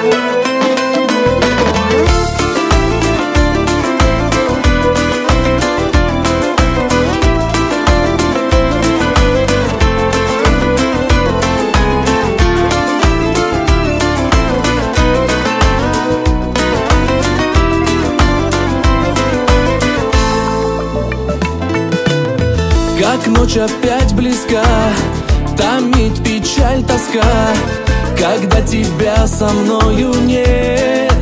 Как ночь опять близка, томит печаль, тоска, когда тебя со мною нет.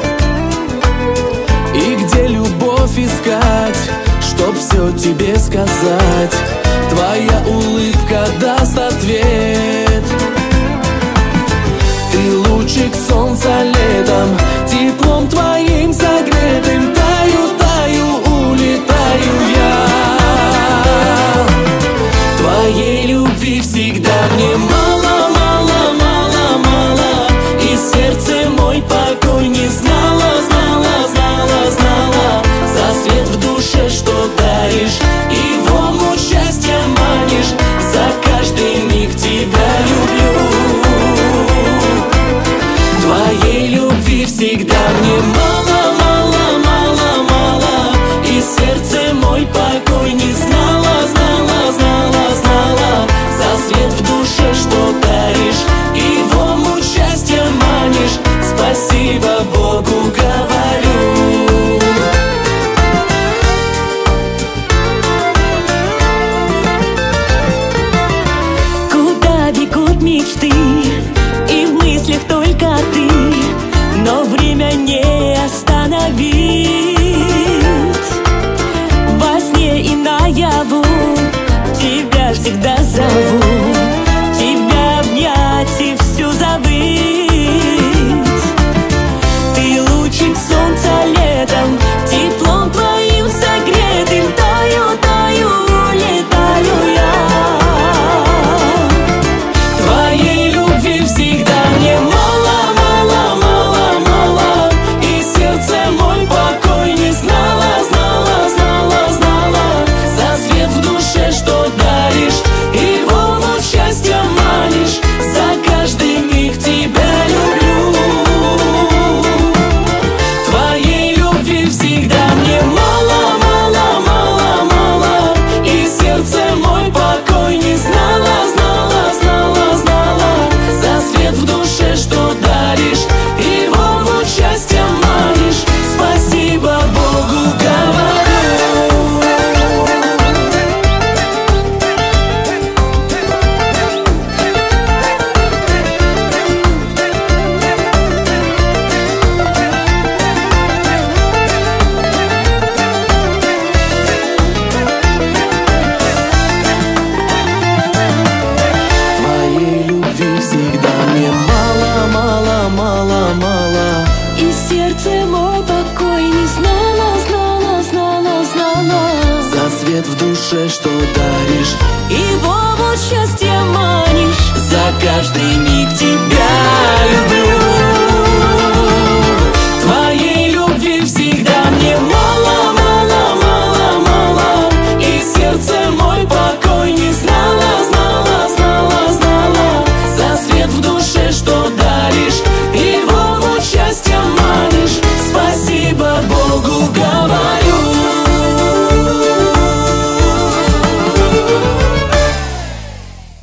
И где любовь искать, чтоб все тебе сказать? Твоя улыбка даст ответ. Ты лучик солнца летом, теплом твоим согретым. Таю, таю, улетаю я. Твоей любви всегда мне мало, мало, мало, мало. И сердце мой покой не знала, знала, знала, знала. За свет в душе, что даришь, и в омут счастья манишь. За каждый миг тебя люблю. Твоей любви всегда мне мало, мало, мало, мало. И сердце мой покой не знала, знала, знала, знала. За свет в душе, что даришь, и в омут счастья манишь. Спасибо Богу говорю. Куда бегут мечты, и в мыслях только ты, но время не остановить. Во сне и наяву тебя всегда зову, тебя обнять и всю забыть. Ты лучик солнца летом, теплом твоим согретым. Таю, таю, улетаю я. Твоей любви всегда мне мало, мало, мало, мало. И сердце мой покой не знала, знала, знала, знала. За свет в душе, что даришь, и в омут счастья манишь. За каждый миг тебя люблю. Твоей любви всегда мне мало, мало, мало, мало. И сердце мой покой не знала, знала, знала, знала. За свет в душе, что даришь, и в омут счастья манишь. Спасибо Богу говорю. Твоей любви всегда мне мало, мало, мало, мало. И сердце мой покой не знала, знала, знала, знала. За свет в душе, что даришь, И в омут счастья манишь. за каждый